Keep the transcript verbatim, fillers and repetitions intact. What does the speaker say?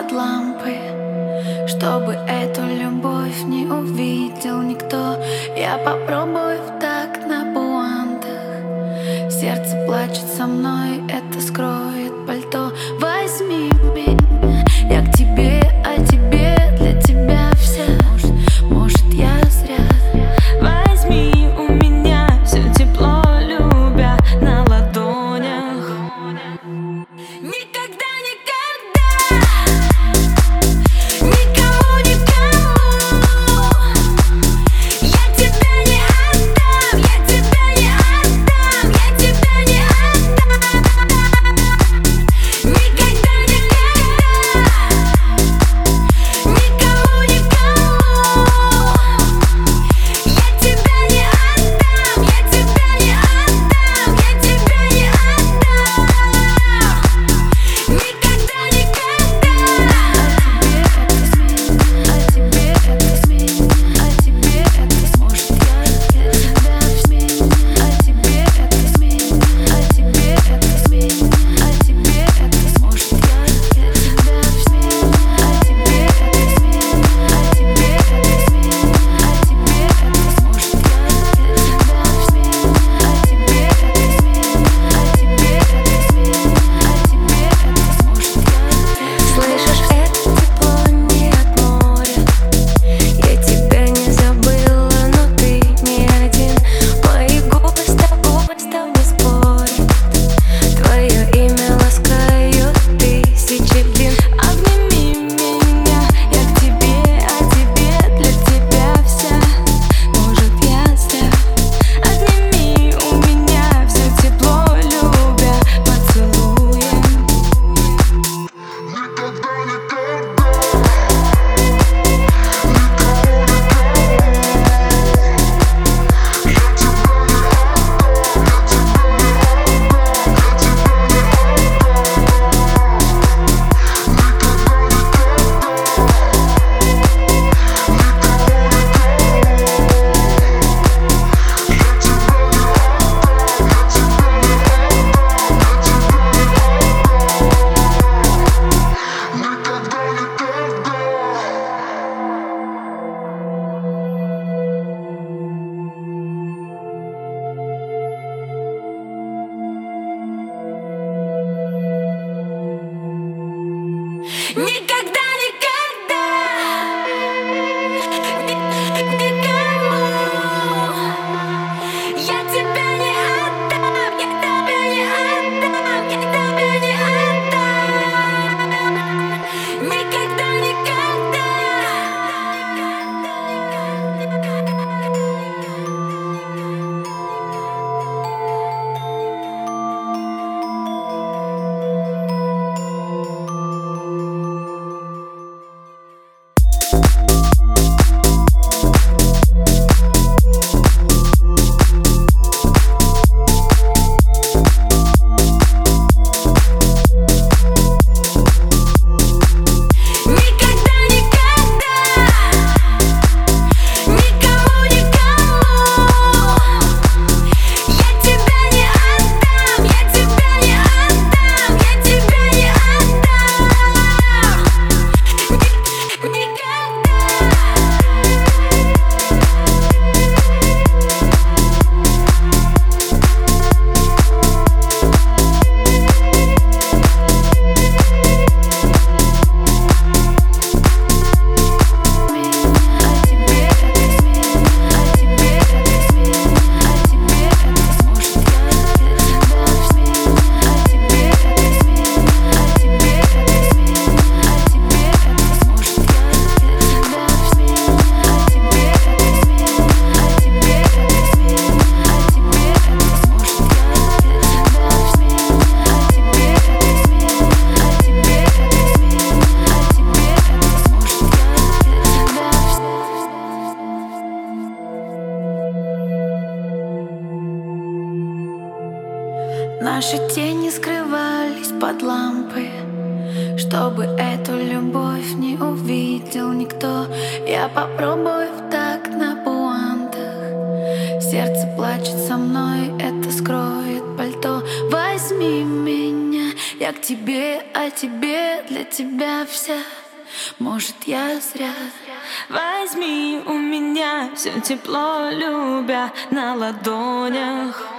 под лампы, чтобы эту любовь не увидел никто. Я попробую в такт на пуантах. Сердце плачет со мной, это скроет пальто. Возьми меня, я к тебе, а тебе для тебя вся. Может, может я зря. Возьми у меня все тепло, любя на ладонях. Никогда, никогда, никому, никому я тебя не отдам, я тебя не отдам, я тебя не отдам. Никогда, никогда, никому, никому я тебя не отдам, я тебя не отдам, я тебя не отдам. Никогда, никогда. А тебе это сменит, а тебе это сменит, а тебе это сменит, а тебе это сменит, а тебе это сменит, а тебе это сменит, а тебе это сменит, а тебе это сменит, а тебе это сменит, а тебе это сменит, а тебе это сменит, а тебе это сменит. Слышишь, это тепло не от моря. Я тебя не забыла, но ты не один. Мои губы с тобой, с тобой спорят. Твое имя ласкают тысячи льдин. Обними меня, я к тебе, а тебе для тебя вся. Может я зря. Отними у меня все тепло, любя поцелуем. Никогда, никогда, никому я тебя не отдам, я тебя не отдам, я тебя не отдам. Никогда, никогда. Никогда, никогда, никому, никому я тебя не отдам, я тебя не отдам, я тебя не отдам. Никогда. Наши тени скрывались под лампы, чтобы эту любовь не увидел никто. Я попробую в такт на пуантах. Сердце плачет со мной, это скроет пальто. Возьми меня, я Я к тебе, а тебе, для тебя вся. Может, я зря. Возьми у меня все тепло, любя на ладонях.